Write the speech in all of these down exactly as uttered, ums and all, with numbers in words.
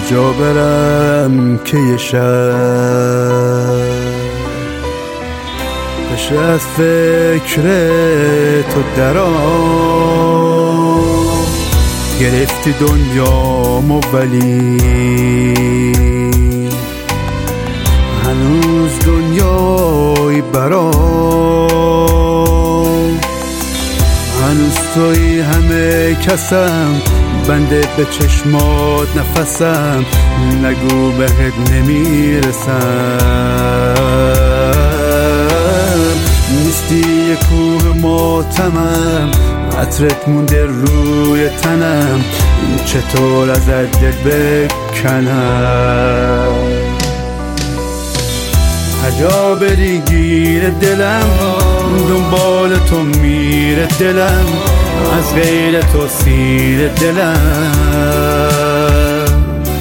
کجا برم که یه شب بشه از فکر تو درام. گرفتی دنیامو ولی هنوز دنیایی برام. هنوز توی همه کسم، بنده به چشمات نفسم. نگو بهت نمیرسم، نیستی یه کوه ماتمم. عطرت مونده روی تنم، چطور ازت دل بکنم. هر جا بری گیر دلم، دنبال تو میره دلم. از غیر تو سیر دلم.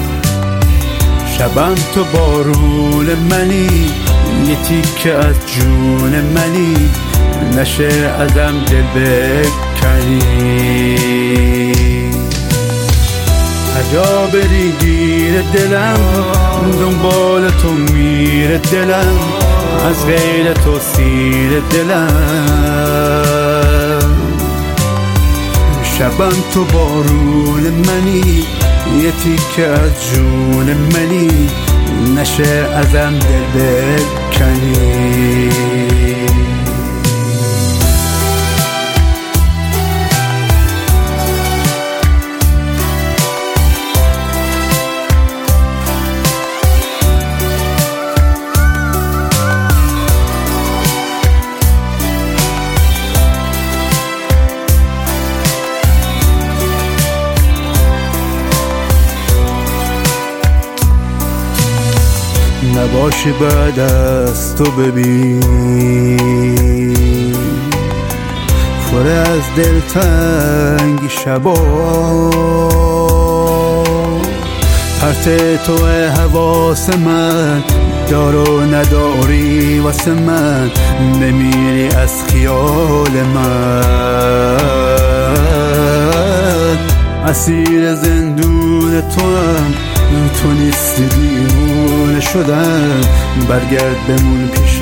شبم تو بارون منی، یه تیکه از جون منی. نشه ازم دل بکنی. هر جا بری گیر دلم، دنبال تو میره دلم. از غیر تو سیر دلم. شبم تو بارون منی، یه تیکه از جون منی. نشه ازم دل بکنی. نباشی بعد از تو ببین فره از دلتنگی شبا. پرت تو حواس من، دار و نداری واسه من. نمیری از خیال من، اسیر زندون تو هم. تو نیستی دیوونه شدم، برگرد بمون پیش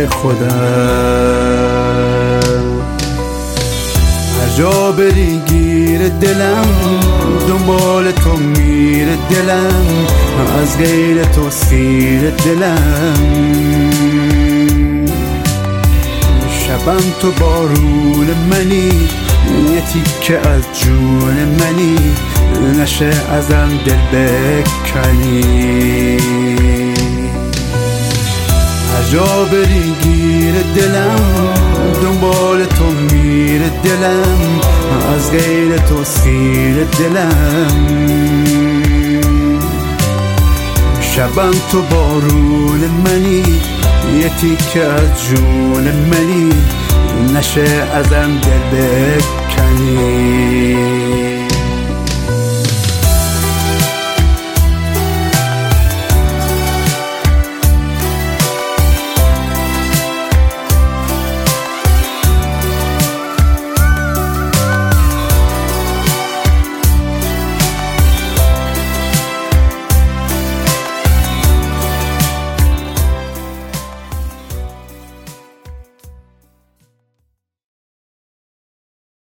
خودم. هر جا بری گیر دلم، دنبال تو میره دلم. از غیر تو سیر دلم. شبم تو بارون منی، یه تیکه از جون منی. نشه ازم دل بکنی. هر جا بری گیر دلم، دنبال تو میره دلم. از غیر تو سیر دلم. شبم تو بارون منی، یه تیکه از جون منی. نشه ازم دل بکنی.